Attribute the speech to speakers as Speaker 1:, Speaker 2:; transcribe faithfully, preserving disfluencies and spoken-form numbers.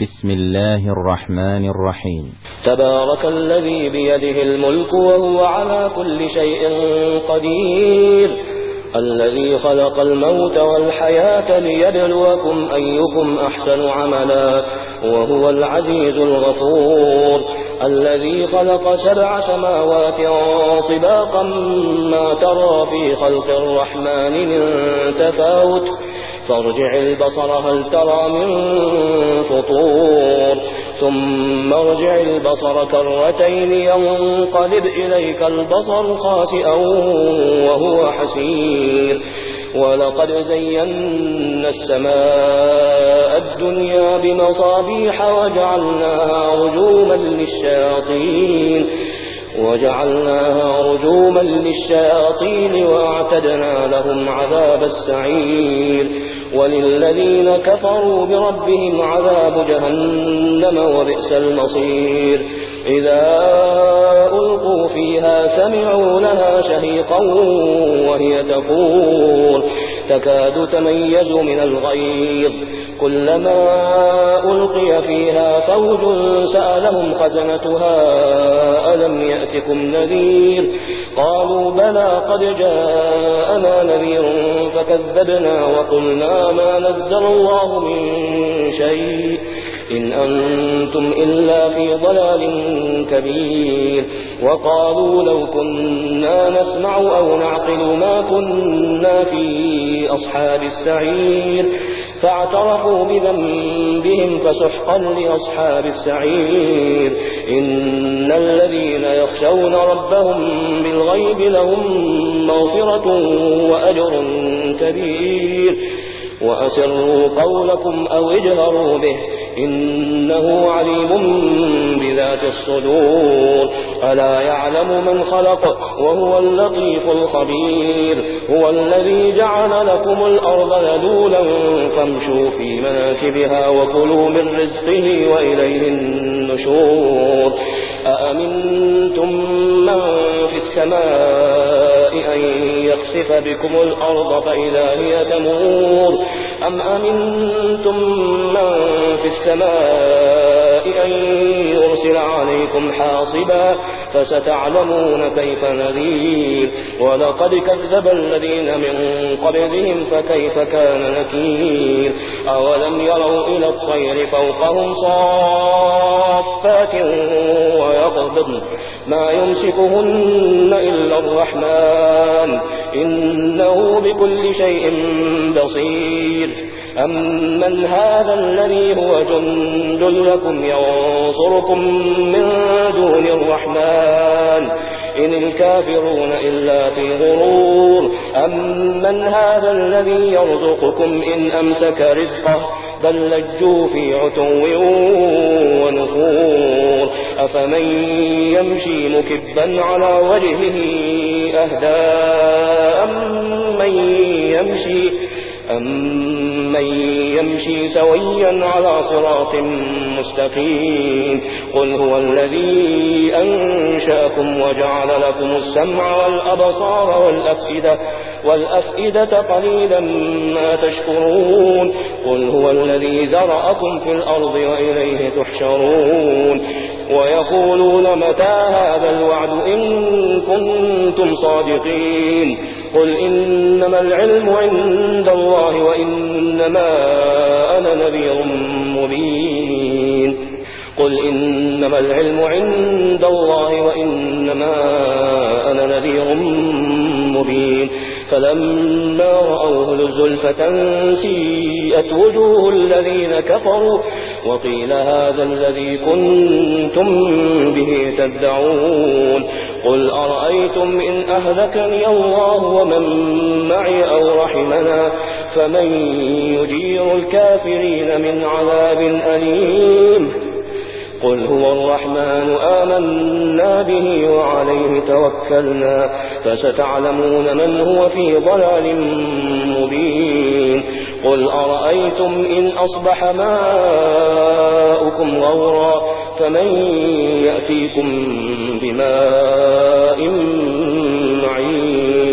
Speaker 1: بسم الله الرحمن الرحيم.
Speaker 2: تبارك الذي بيده الملك وهو على كل شيء قدير، الذي خلق الموت والحياة ليبلوكم أيكم أحسن عملا، وهو العزيز الغفور، الذي خلق سبع سماوات طباقا ما ترى في خلق الرحمن من تفاوت، فارجع البصر هل ترى من فطور، ثم ارجع البصر كرتين ينقلب إليك البصر خاسئا وهو حسير، ولقد زينا السماء الدنيا بمصابيح وجعلناها رجوما للشياطين وجعلناها رجوما للشياطين وأعتدنا لهم عذاب السعير، وللذين كفروا بربهم عذاب جهنم وبئس المصير. إذا ألقوا فيها سمعوا لها شهيقا وهي تفور تكاد تميز من الغيظ، كلما ألقي فيها فوج سألهم خزنتها ألم يأتكم نذير، قالوا بلى قد جاءنا نذير فكذبنا وقلنا ما نزل الله من شيء إن أنتم إلا في ضلال كبير، وقالوا لو كنا نسمع أو نعقل ما كنا في أصحاب السعير، فاعترفوا بذنبهم فسحقا لأصحاب السعير. إن الذين يخشون ربهم بالغيب لهم مغفرة وأجر كبير، وأسروا قولكم أو اجهروا به إنه عليم بذات الصدور، ألا يعلم من خلق وهو اللطيف الخبير. هو الذي جعل لكم الأرض ذلولا فامشوا في مناكبها وكلوا من رزقه وإليه النشور. أأمنتم من في السماء أن يخسف بكم الأرض فإذا هي تمور، أم أمنتم من في السماء أن يرسل عليكم حاصبا فستعلمون كيف نذير. ولقد كذب الذين من قبلهم فكيف كان نكير. أولم يروا إلى الطير فوقهم صافات ويقبضن ما يمسكهن إلا الرحمن إنه بكل شيء بصير. أمن هذا الذي هو جند لكم ينصركم من دون الرحمن إن الكافرون إلا في غرور. أمن هذا الذي يرزقكم إن أمسك رزقه بل لجوا في عتو ونفور. أفمن يمشي مكبا على وجهه أهدى أمن يمشي أمن يمشي سويا على صراط مستقيم. قل هو الذي أنشأكم وجعل لكم السمع والأبصار والأفئدة, والأفئدة قليلا ما تشكرون. قل هو الذي ذرأكم في الأرض وإليه تحشرون. ويقولون متى هذا الوعد إن كنتم صادقين. قل إنما العلم عند الله وإنما أنا نذير مبين. قل إنما العلم عند الله وإنما أنا نذير مبين. فلما رأوه زلفة سيئت وجوه الذين كفروا وقيل هذا الذي كنتم به تدعون. قل أرأيتم إن أهلكني الله ومن معي أو رحمنا فمن يجير الكافرين من عذاب أليم. قل هو الرحمن آمنا به وعليه توكلنا فستعلمون من هو في ضلال مبين. قل أرأيتم إن أصبح ماؤكم غورا فمن يأتيكم بماء معين.